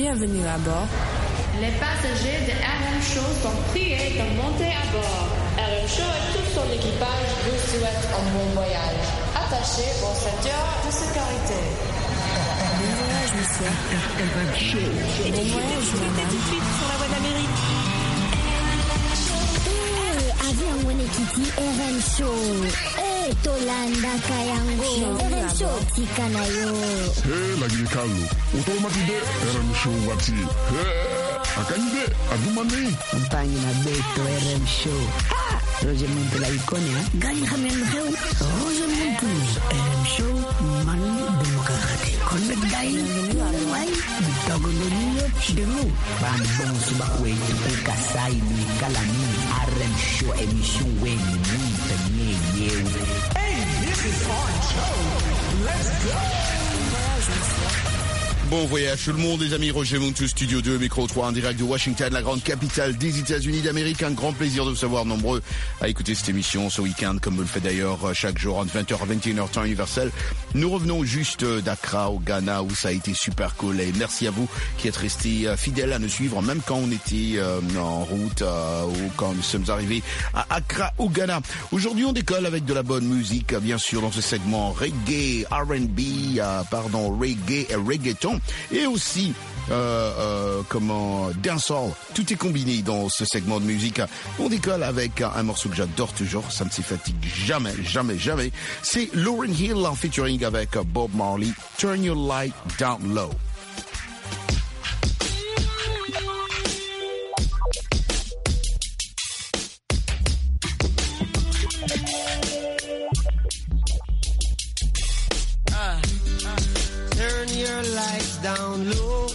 Bienvenue à bord. Les passagers de RM Show sont priés de monter à bord. RM Show et tout son équipage vous souhaitent un bon voyage. Attachez vos ceintures de sécurité. Bon voyage, monsieur. RM Show. Bon voyage, madame. Tout de suite sur la voie d'Amérique. Avion Wenekiti RM Show. Tolanda Kayango. RM Show Tikanayo. Lagi Carlo. Automatide RM Show wati. Akande adumani. Mpani na beto RM Show. Roger Montu la ikonia. Gari khamen kheu. Roger Montu RM Show manu demokrati. Konbet dai. Wai bitagolonio demu. Bambong subakwe tuka sai ni kalani. RM Show emission weni ni you. Hey, this is our show. Let's go. Bon voyage tout le monde, les amis. Roger Montu, Studio 2, Micro 3, en direct de Washington, la grande capitale des États-Unis d'Amérique. Un grand plaisir de vous savoir nombreux à écouter cette émission ce week-end, comme vous le faites d'ailleurs chaque jour entre 20h à 21h temps universel. Nous revenons juste d'Accra au Ghana, où ça a été super cool. Et merci à vous qui êtes restés fidèles à nous suivre, même quand on était en route ou quand nous sommes arrivés à Accra au Ghana. Aujourd'hui, on décolle avec de la bonne musique, bien sûr, dans ce segment reggae, R&B, reggae et reggaeton. Et aussi, dancehall. Tout est combiné dans ce segment de musique. On décolle avec un morceau que j'adore toujours. Ça ne se fatigue jamais, jamais, jamais. C'est Lauryn Hill en featuring avec Bob Marley. Turn Your Light Down Low. Turn your lights down low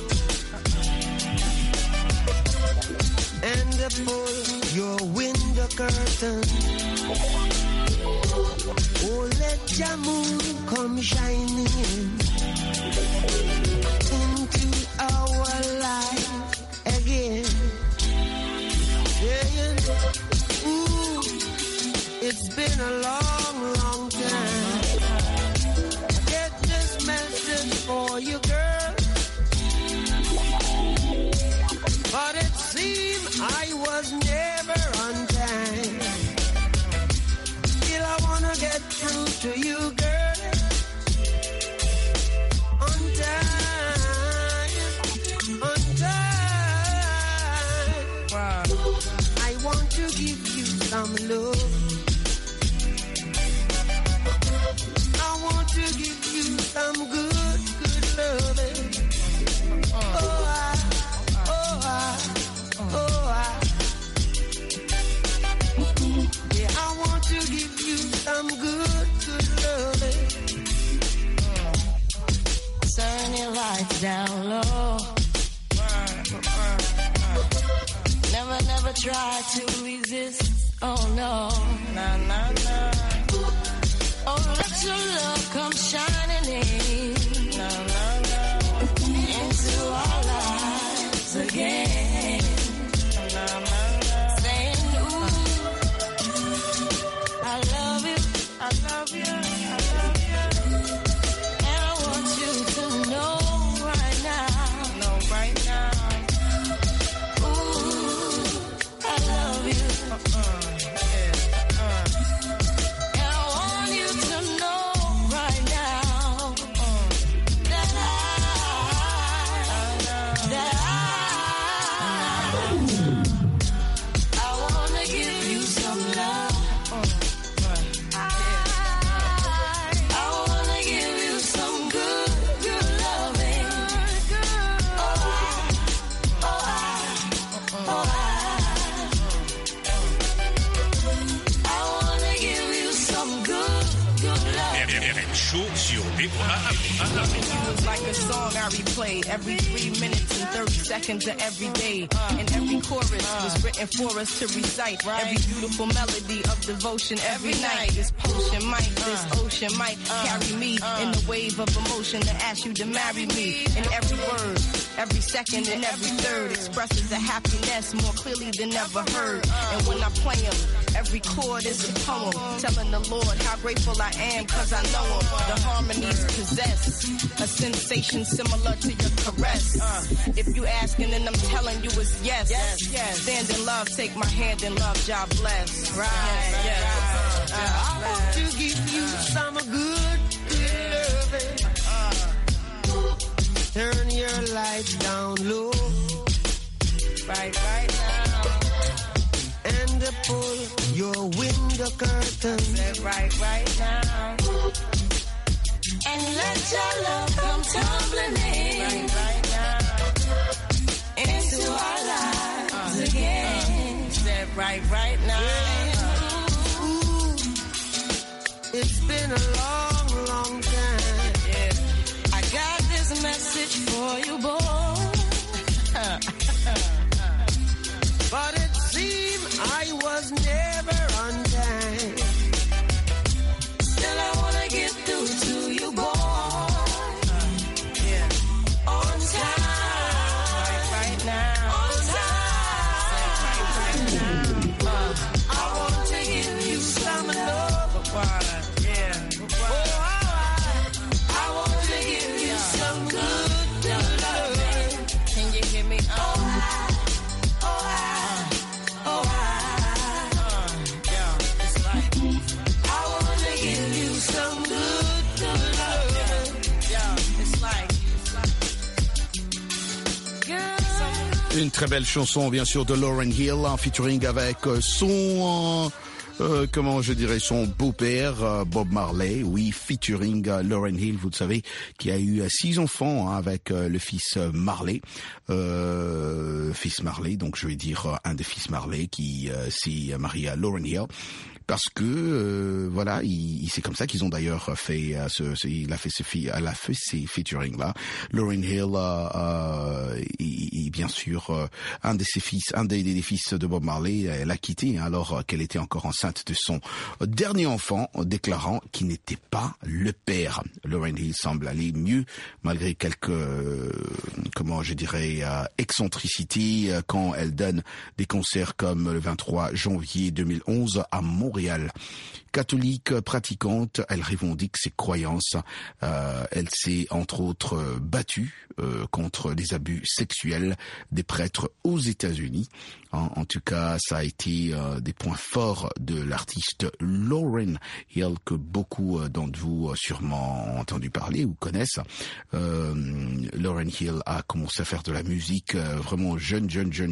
and pull your window curtain. Oh, let your moon come shining into our life again. Yeah. Ooh, it's been a long, long time. For you, girl, but it seemed I was never on time. Still I wanna get through to you, girl, on time, on time. Wow. I want to give you some love. I want to give you some good loving. Yeah, I want to give you some good loving. Turn your lights down low. Never try to resist. Oh no, nah, nah, nah. Oh, let your love come shining in. Into our lives again. Saying, ooh, I love you, I love you, I love you. And I want you to know right now. Ooh, I love you. And I want you to know right now. It was like a song I replayed every 3 minutes and 30 seconds of every day. And every chorus was written for us to recite. Every beautiful melody of devotion every night. This potion might, this ocean might carry me in the wave of emotion to ask you to marry me. And every word, every second and every third expresses a happiness more clearly than ever heard. And when I play them, every chord is a poem telling the Lord how grateful I am cause I know him. The harmony knees possess a sensation similar to your caress. If you asking, then I'm telling you it's yes. Stand in love, take my hand in love, God bless. I want to give you some good loving. Turn your lights down low. Right now. And pull your window curtains. Right now. And let your love come tumbling in. Right now. Into our lives again. Right now. It's been a long, long time. Yeah. I got this message for you, boy. But it seemed I was never on time. Still I wanna get through to you, boy. On time. Right now. On time. I want to give you some love. I want to give you some good love. Can you hear me? Une très belle chanson, bien sûr, de Lauryn Hill, en featuring avec son... comment je dirais, son beau-père, Bob Marley, oui, featuring Lauryn Hill, vous le savez, qui a eu 6 enfants avec le fils Marley, donc je vais dire un des fils Marley qui s'est marié à Lauryn Hill. Parce que voilà, c'est comme ça qu'ils ont d'ailleurs fait elle a fait ces featuring là. Lauryn Hill et bien sûr un des fils de Bob Marley, elle a quitté alors qu'elle était encore enceinte de son dernier enfant, déclarant qu'il n'était pas le père. Lauryn Hill semble aller mieux malgré quelques excentricités quand elle donne des concerts comme le 23 janvier 2011 à Montréal. Catholique pratiquante, elle revendique ses croyances. Elle s'est entre autres battue contre les abus sexuels des prêtres aux États-Unis. En tout cas, ça a été des points forts de l'artiste Lauryn Hill que beaucoup d'entre vous sûrement ont entendu parler ou connaissent. Lauryn Hill a commencé à faire de la musique vraiment jeune.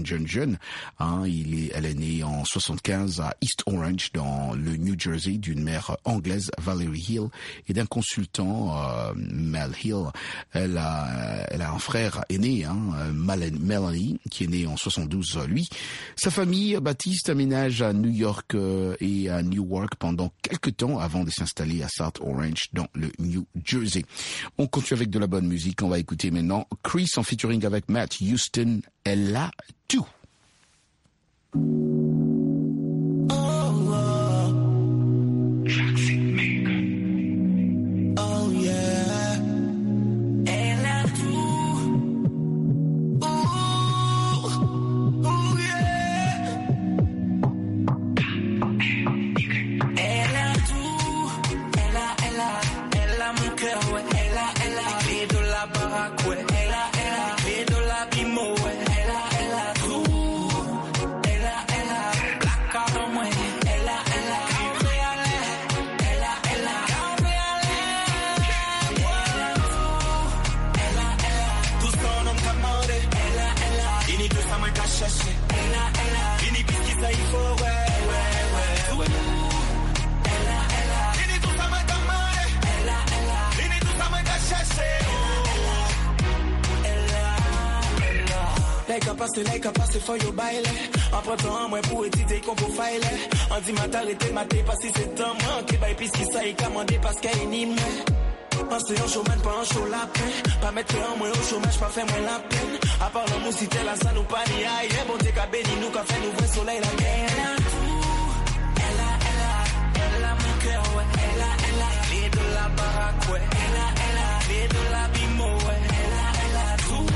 Elle est née en 75 à East Orange dans le New Jersey d'une mère anglaise, Valerie Hill, et d'un consultant, Mel Hill. Elle a un frère aîné, Melanie, qui est né en 72 lui. Sa famille, Baptiste, aménage à New York et à Newark pendant quelques temps avant de s'installer à South Orange dans le New Jersey. On continue avec de la bonne musique. On va écouter maintenant Chris en featuring avec Matt Houston. Elle a tout. Like a passe for your baile. En prenant moi pour étudier qu'on peut faire. On dit ma t'arrêter maté parce que c'est un manque. Bah puis qui ça est commandé parce qu'elle est nime. Pense en chômage pas en chaud lapin. Pas mettre en moi au chômage pas faire moins la peine. À part la mousse c'était la ça nous pas ni aïe. Bon t'es qu'à béni nous qu'à faire nous vrai soleil la guerre. Elle a tout. Elle a mon cœur ouais. Elle a les de la baraque ouais. Elle a les de la bimo ouais. Elle a tout.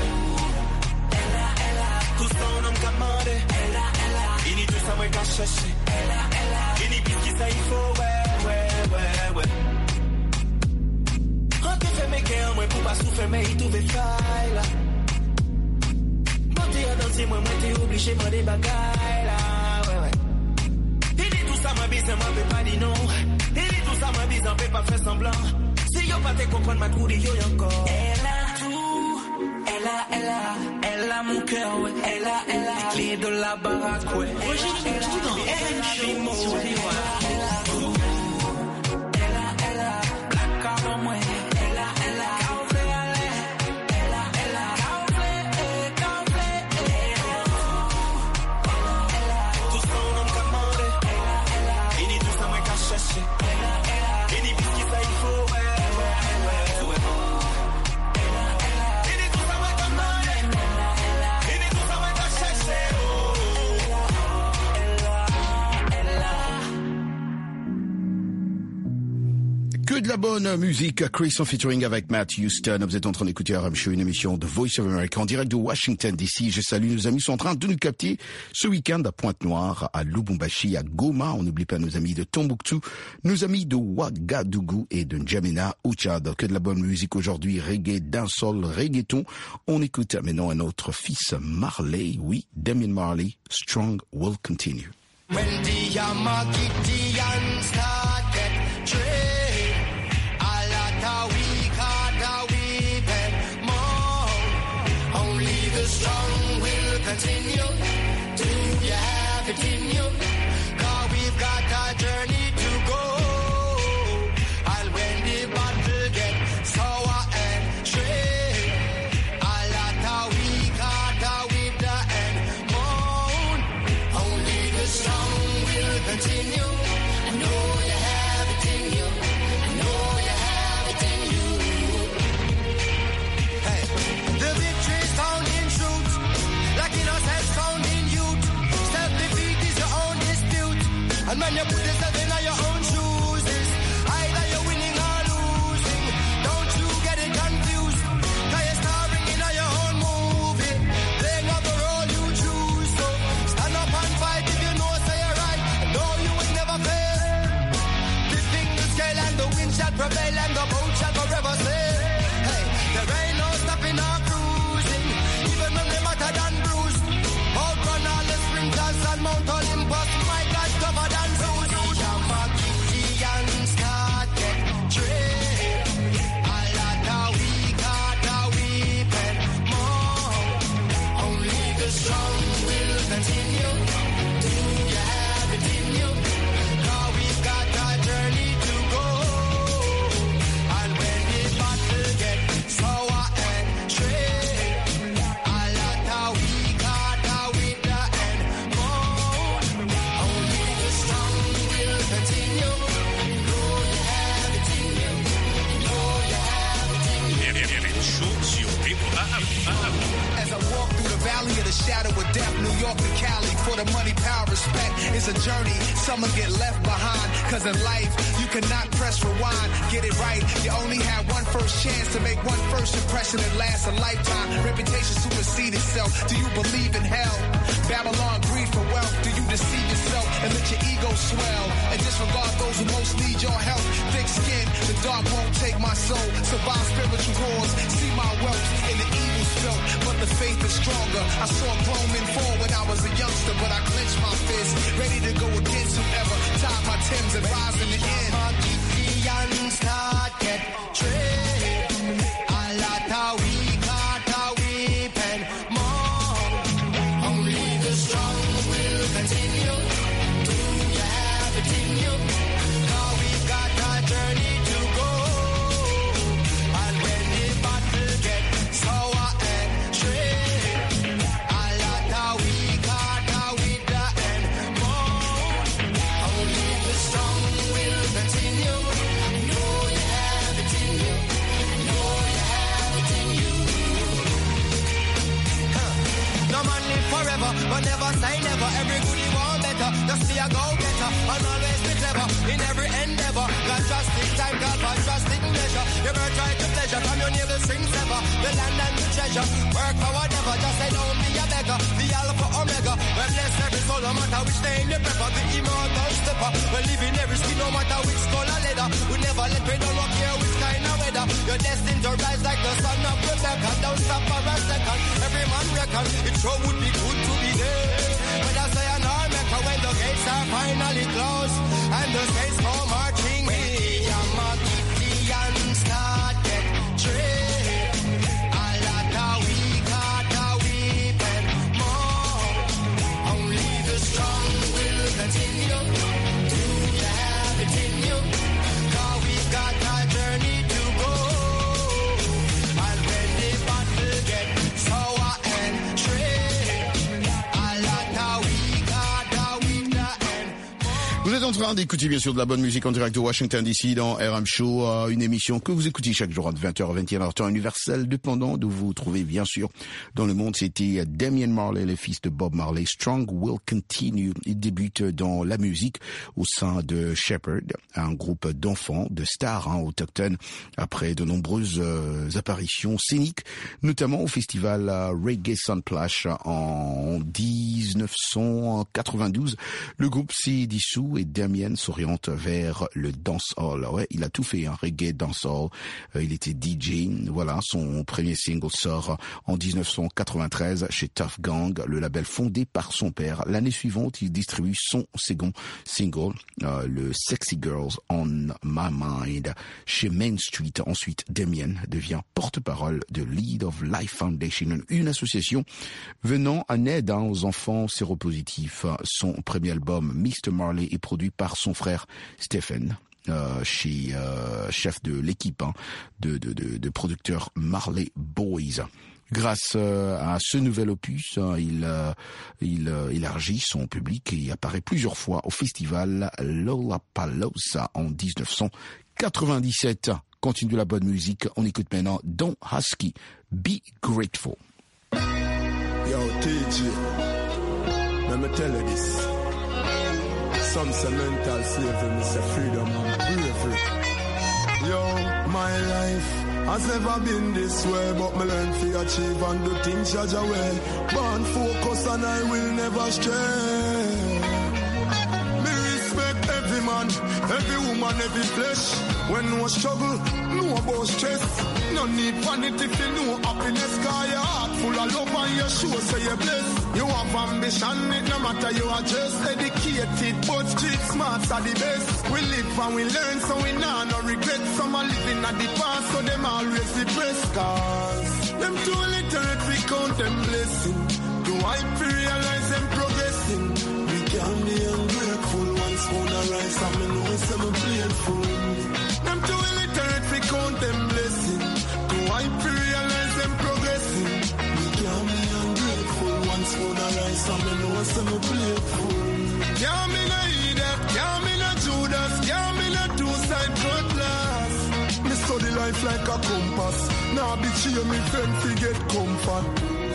Tout son homme commandé. Il n'y tout ça moi qu'à chercher. Il n'y plus qui ça il faut ouais. pas souffert, mais il trouvait faille là. Monter à danser, moi, t'es obligé de des bagailles là. Ouais, ouais. Il dit tout ça, ma bise, m'a fait pas dire non. Il dit tout ça, ma bise, on peut pas faire semblant. Si yo pas te comprendre, ma trou de yo encore. Elle a tout, elle a mon cœur, ouais. Elle a les clés de la baraque, ouais. Moi, j'ai tout dans elle, sur les Black card en moi. Que de la bonne musique, Chris en featuring avec Matt Houston. Vous êtes en train d'écouter RM Show, une émission de Voice of America en direct de Washington DC. Je salue nos amis qui sont en train de nous capter ce week-end à Pointe-Noire, à Lubumbashi, à Goma. On n'oublie pas nos amis de Tombouctou, nos amis de Ouagadougou et de N'Djamena au Tchad. Que de la bonne musique aujourd'hui, reggae, dancehall, reggaeton. On écoute maintenant un autre fils, Marley. Oui, Damien Marley, Strong Will Continue. When the Yamagidian started trade, a lot of weak heart are weeping more. Only the strong will continue. Do you have it in you? 'Cause we've got a journey to go. And when the battle gets sour and straight, a lot of weak heart are with the end moan. Only the strong will continue. I know you have it in you. I know you have it in you. Hey, the victory's found in truth, like innocence found in youth. Self-defeat is your own dispute, and when you put yourself in your own shoes, it's either you're winning or losing. Don't you get it confused, 'cause you're starring in your own movie, playing up the role you choose. So stand up and fight if you know say you're right. No, you will never fail. Lifting the scale and the wind shall prevail and the boat shall forever sail. Hey, there ain't no stopping or cruising, even when they matter than bruised. Outrun all the sprinters and Mount Olympus, my God, tougher than Zeus. Yamagidian started trade, a lot of weak heart are weeping more. Only the strong will continue. Do you have it in you? 'Cause we've got a journey to go. And when the battle gets sour and straight, a lot of weak heart are with the end moan. Only the strong will continue. Know you have it in you. Know you have it in you. As I walk through the valley of the shadow of death, New York to Cali, for the money, power, respect, it's a journey. Some will get left behind, 'cause in life, you cannot press rewind. Get it right, you only have one first chance to make one first impression that lasts a lifetime. Reputation supersedes itself. Do you believe in hell? Babylon, greed for wealth. Do you deceive yourself and let your ego swell? And disregard those who most need your help. Thick skin, the dark won't take my soul. Survive spiritual wars, see my wealth in the evil's felt, but the faith is stronger. I saw grown men fall when I was a youngster, but I clenched my fist, ready to go against whoever tied my Timbs and rise in the end. Yamagidian started trade, a lot of weak heart are weeping more. Only the strong will continue. Do you have it in you? 'Cause we've got a journey to go. And when the battle gets sour and straight, a lot of weak heart are with the end moan. Only the strong will continue. I know you have it in you. I know you have it in you. No man live forever, but never say never. Every good you want better, just be a go-getter. And always be clever in every endeavor. God drastic time, God for drastic measure. You better try to pleasure from your navel strings ever. forever. The land and the treasure. Work for whatever, just say don't be a beggar. The Alpha Omega. Well, bless every soul, no matter which name they prefer. The immortal stepper. Well, live in every skin, no matter which color leather. We never let me down, no care which kind of weather. You're destined to rise like the son of Rebecca. Don't stop for a second. Every man reckon it sure would be good to be there. But I say an America when the gates are finally closed and the saints go marching in. The start get trade. A lot of we got a weeping more. Only the strong will continue to have it in you. Cause we've got a journey to go. And when the battle get sour and trade, a lot of we got a weeping more. Vous êtes en train d'écouter bien sûr de la bonne musique en direct de Washington DC dans RM Show, une émission que vous écoutez chaque jour à 20h à 21h temps universel, dépendant d'où vous vous trouvez bien sûr dans le monde. C'était Damian Marley, le fils de Bob Marley. Strong Will Continue. Il débute dans la musique au sein de Shepherd, un groupe d'enfants, de stars autochtones, après de nombreuses apparitions scéniques, notamment au festival Reggae Sunplash en 1992. Le groupe s'est dissous et Damien s'oriente vers le dancehall. Ouais, il a tout fait, reggae, dancehall. Il était DJ. Voilà, son premier single sort en 1993 chez Tough Gang, le label fondé par son père. L'année suivante, il distribue son second single, le Sexy Girls on My Mind, chez Main Street. Ensuite, Damien devient porte-parole de Lead of Life Foundation, une association venant en aide aux enfants séropositifs. Son premier album, Mr. Marley, est produit par son frère Stephen, chef de l'équipe de producteurs Marley Boys. Grâce à ce nouvel opus, il élargit son public et apparaît plusieurs fois au festival Lollapalooza en 1997. Continue de la bonne musique, on écoute maintenant Don Husky, Be Grateful. Yo, TG, let me tell you this. Some say mental slavery, me say freedom and bravery. Yo, my life has never been this way, but me learn to achieve and do things Jah way. Born focus and I will never stray. Me respect every man, every woman, every flesh. When no struggle, no about stress. No need vanity if you know happiness. Cause your heart full of love and your show say you're blessed. You have ambition, it no matter you are just educated, but street smarts are the best. We live and we learn, so we nah no regret. Some are living at the past, so them always depressed. Cause them too literate, we count them blessing. Do I realize them progressing? We can be ungrateful once on a rise, and me know some playful. Them too illiterate, we count them blessing. Do I realize them progressing? We can be ungrateful once on a rise, and me know some playful. Can't be no idiot, can't be no Judas, can't be no two-side cutlass. Me study life like a compass. Now be cheer me friend fi get comfort.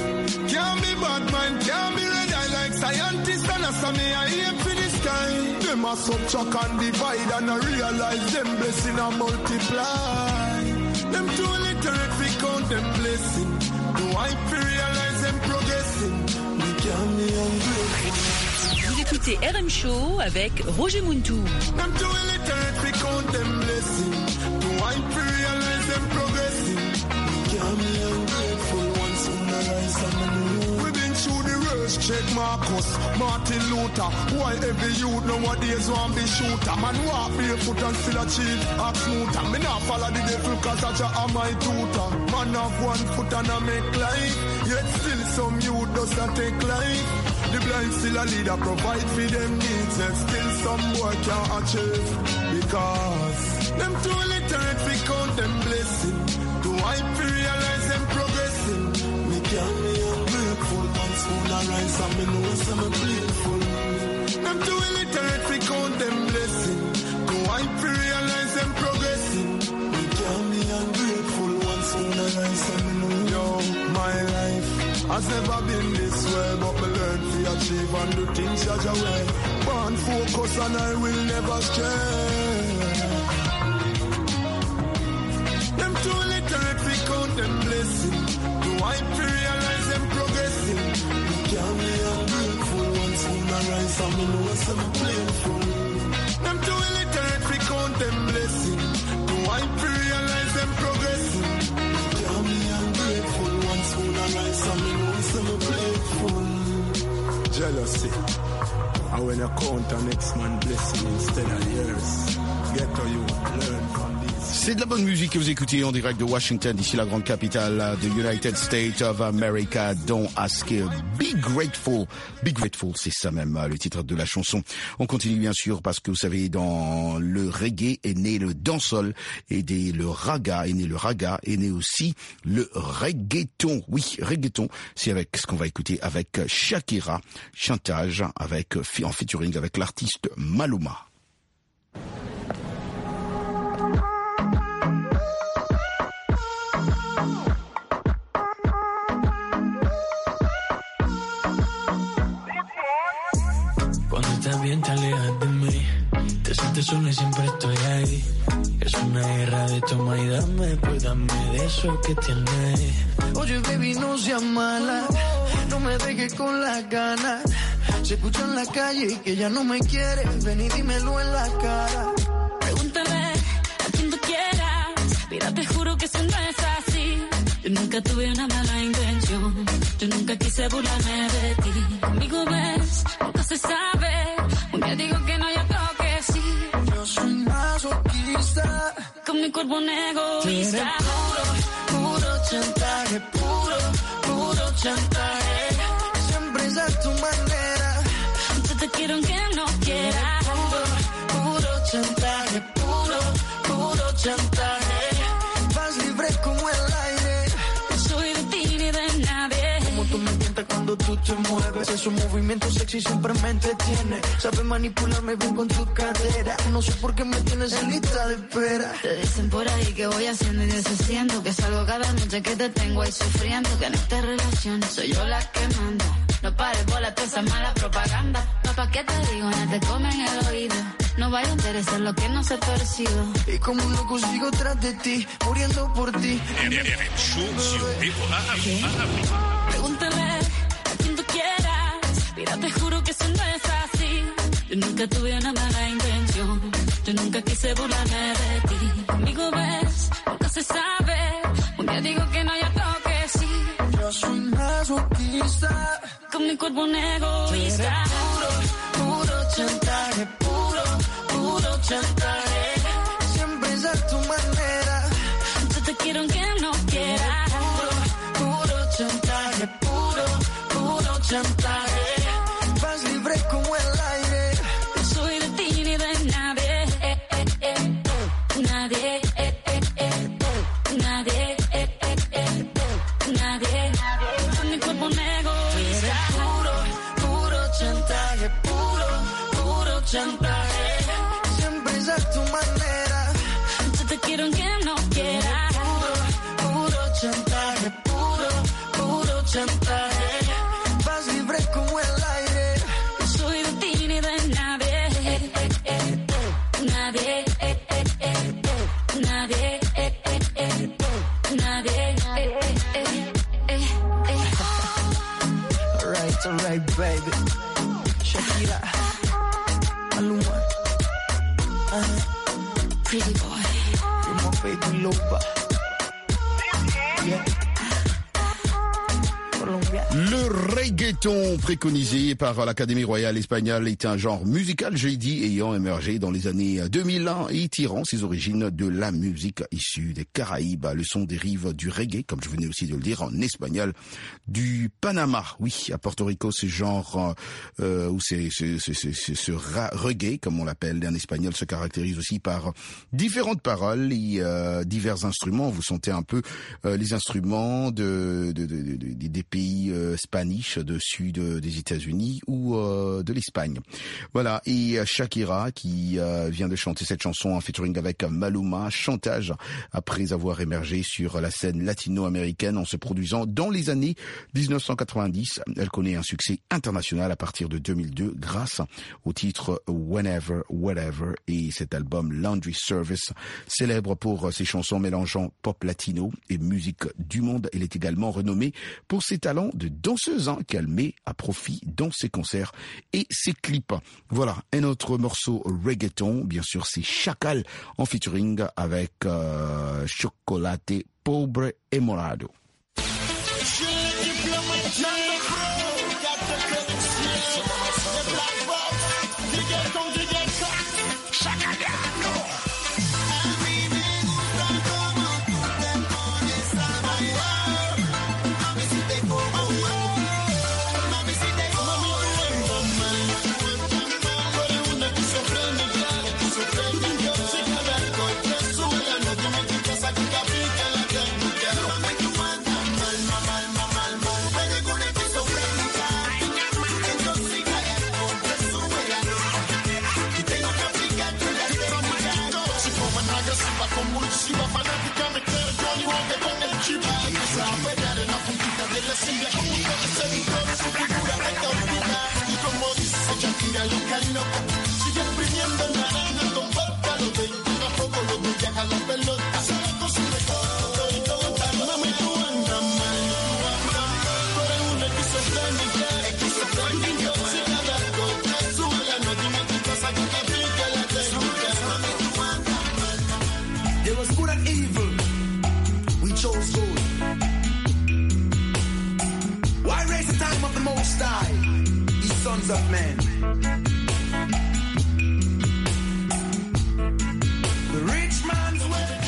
Can't be bad mind, can't be red eye like scientists. And as me I aim for the sky. Them a subtract and divide and I realize them blessing and multiply. Them too literate we count them blessing. Do I realize them progressing? We can be ungrateful. Vous écoutez RM Show avec Roger Muntou. Them too illiterate we count them blessing. Do I realize them progressing? We can be ungrateful once in a rise and we've been through the worst. Check Marcus, Martin Luther. Why every youth nowadays want be shooter? Man walk barefoot and still achieve a smoother. Me not follow the devil cause I am my tutor. Man have 1 foot and I make life. Yet still some youth does not take life. The blind still a leader provide for them needs. Yet still some boy can't achieve. Because them too literate we count them blessing. Do I realize them progressing? Me can be ungrateful once on a rise and me know some playful. Them too illiterate we count them blessing. Do I realize them progressing? Me can be ungrateful once on a rise and me know. Yo, my life has never been this way, but me learn to achieve and do things Jah way. Born focus and I will never stray. Them too literate we count them blessing. hype to realize them progressing. We can't be ungrateful once soon I rise and me know some playful. Them too illiterate we count them blessing. Too hype to realize them progressing. We can't be ungrateful once soon I rise and me know some playful. Jealousy. And when you count the next man blessing instead of yours, get to you, learn from this. C'est de la bonne musique que vous écoutez en direct de Washington, d'ici la grande capitale de United States of America. Don't ask, be grateful. Be grateful, c'est ça même le titre de la chanson. On continue bien sûr parce que vous savez, dans le reggae est né le dancehall et le raga est né le raga, est né aussi le reggaeton. Oui, reggaeton, c'est avec ce qu'on va écouter avec Shakira, chantage en featuring avec l'artiste Maluma. Cuando estás bien te alejas de mí, te sientes sola y siempre estoy ahí. Es una guerra de toma y dame, pues dame de eso que tienes. Oye baby no seas mala, no me dejes con las ganas. Se escucha en la calle y que ya no me quieres, ven y dímelo en la cara. Pregúntale a quien tú quieras, mira te juro que eso no es así. Yo nunca tuve una mala intención, yo nunca quise burlarme de ti. Conmigo ves, nunca se sabe, un día digo que no, yo creo que sí. Yo soy masoquista, con mi cuerpo un egoísta. Puro chantaje, puro chantaje. Siempre es a tu manera. Yo te quiero aunque no quieras. Puro chantaje, puro chantaje. Vas libre como el aire. No soy de ti ni de nadie. Como tú me tientas cuando tú te mueves. Esos movimientos sexy siempre me entretiene. Sabes manipularme bien con tu cadera. No sé por qué me tienes en lista de espera. Te dicen por ahí que voy haciendo y deshaciendo, que salgo cada noche que te tengo ahí sufriendo, que en esta relación soy yo la que manda. No pares bola toda esa mala propaganda. Papá, ¿qué te digo? No te comen el oído. No vaya a interesar lo que no se percibe. Y como un loco sigo tras de ti, muriendo por ti. Pregúntale a quien tú quieras, mira te juro que eso no es así. Yo nunca tuve una mala intención, yo nunca quise burlarme de ti. Conmigo ves, nunca se sabe, un día digo que no, yo creo que sí. Yo soy masoquista, con mi cuerpo un egoísta. Puro chantaje, puro chantaje. Siempre es a tu manera. Yo te quiero aunque no quieras. Puro chantaje, puro chantaje. Vas libre como el aire. No soy de ti ni de nadie. Nadie. Nadie. Nadie. Con mi cuerpo un egoísta. Puro chantaje, puro chantaje. Siempre es a tu manera. Yo te quiero aunque no quieras. Puro chantaje, puro chantaje. Vas libre como el aire. No soy de ti ni de nadie. Nadie. Nadie. Nadie. Alright, baby. Shakira, Maluma, Pretty boy. you're my baby lover. Yeah. Le reggaeton préconisé par l'Académie royale espagnole est un genre musical, j'ai dit, ayant émergé dans les années 2001 et tirant ses origines de la musique issue des Caraïbes. Le son dérive du reggae, comme je venais aussi de le dire en espagnol, du Panama. Oui, à Porto Rico, ce genre où ce reggae, comme on l'appelle en espagnol, se caractérise aussi par différentes paroles et divers instruments. Vous sentez un peu les instruments des pays spanish, d'Autriche, de sud des États-Unis ou de l'Espagne. Voilà, et Shakira qui vient de chanter cette chanson en featuring avec Maluma, Chantage, après avoir émergé sur la scène latino-américaine en se produisant dans les années 1990. Elle connaît un succès international à partir de 2002 grâce au titre Whenever, Whatever et cet album Laundry Service, célèbre pour ses chansons mélangeant pop latino et musique du monde. Elle est également renommée pour ses talents de danseuse qu'elle met à profit dans ses concerts et ses clips. Voilà, un autre morceau reggaeton, bien sûr c'est Chacal en featuring avec Chocolate Pobre et Morado. Sons of men. The rich man's way.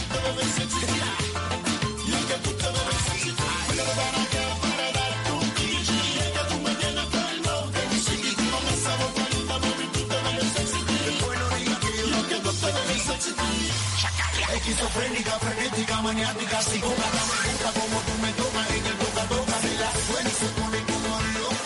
Esquizofrénica, frenética, maniática, psicópata, me gusta como tú me tocas en el toca-toca de la suena y se pone como loca.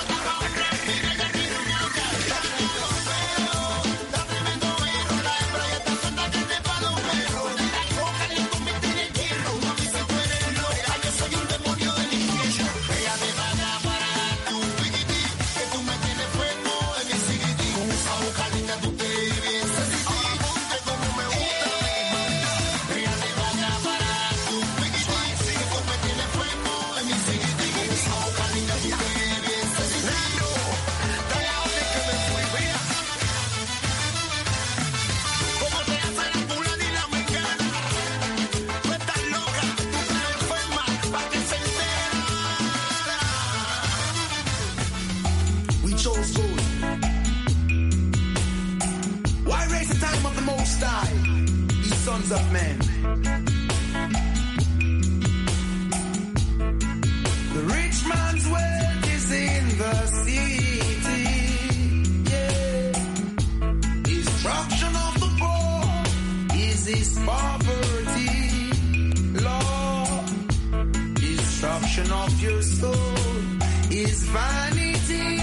Sons of men. The rich man's wealth is in the city. Yeah. Destruction of the poor is his poverty. Lord, destruction of your soul is vanity.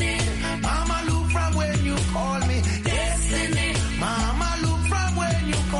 Mama, look from when you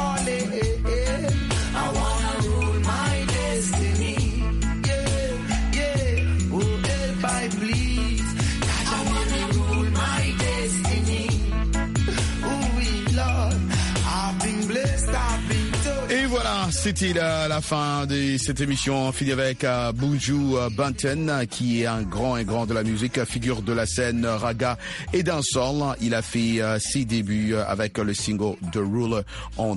C'était la fin de cette émission. Fini avec Buju Banton, qui est un grand de la musique, figure de la scène raga et dancehall. Il a fait ses débuts avec le single The Ruler en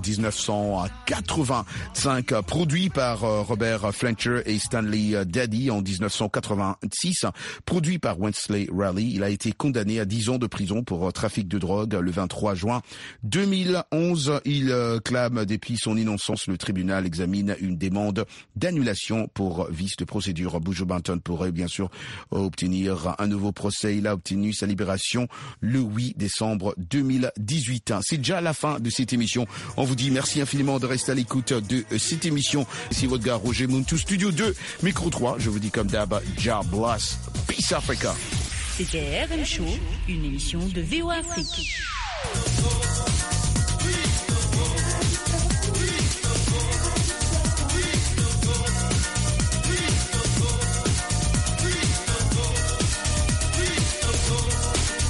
1985, produit par Robert Fletcher et Stanley Daddy en 1986, produit par Wensley Riley. Il a été condamné à 10 ans de prison pour trafic de drogue le 23 juin 2011. Il clame depuis son innocence. Le tribunal examine une demande d'annulation pour vice de procédure. Buju Banton pourrait bien sûr obtenir un nouveau procès. Il a obtenu sa libération le 8 décembre 2018. C'est déjà la fin de cette émission. On vous dit merci infiniment de rester à l'écoute de cette émission. C'est votre gars Roger Muntu, Studio 2, Micro 3. Je vous dis comme d'hab, Jah bless. Peace Africa. C'était RM Show, une émission de VOA Afrique.